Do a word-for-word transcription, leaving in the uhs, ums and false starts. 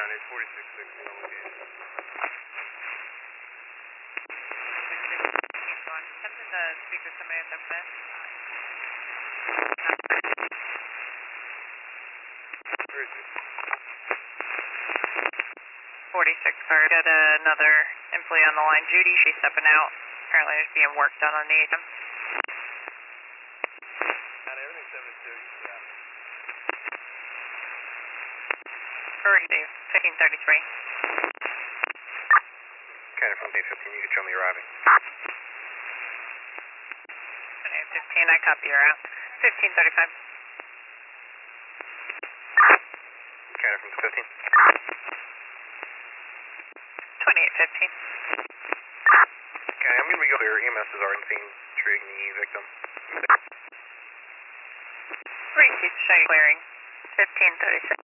eight forty-six sixty on location. Attempting to speak with somebody at the best. Where is it? forty-six, sorry. Got another employee on the line. Judy, she's stepping out. Apparently there's being work done on the A T M. Got everything seven thirty. Yeah. Already, fifteen thirty-three. Kind of from day fifteen, you can show me arriving. fifteen, I copy her out. fifteen thirty-five. Kind of from fifteen. twenty-eight fifteen. Okay, I'm going to go there. E M S is already seen treating the victim. Three seats, show you clearing. fifteen thirty-six.